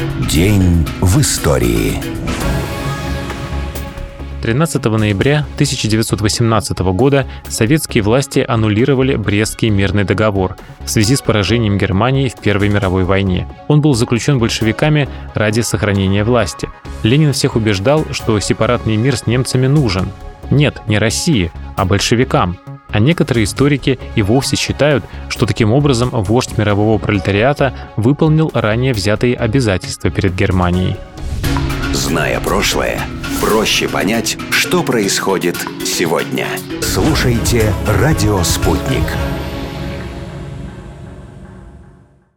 День в истории. 13 ноября 1918 года советские власти аннулировали Брестский мирный договор в связи с поражением Германии в Первой мировой войне. Он был заключен большевиками ради сохранения власти. Ленин всех убеждал, что сепаратный мир с немцами нужен. Нет, не России, а большевикам. А некоторые историки и вовсе считают, что таким образом вождь мирового пролетариата выполнил ранее взятые обязательства перед Германией. Зная прошлое, проще понять, что происходит сегодня. Слушайте «Радио Спутник».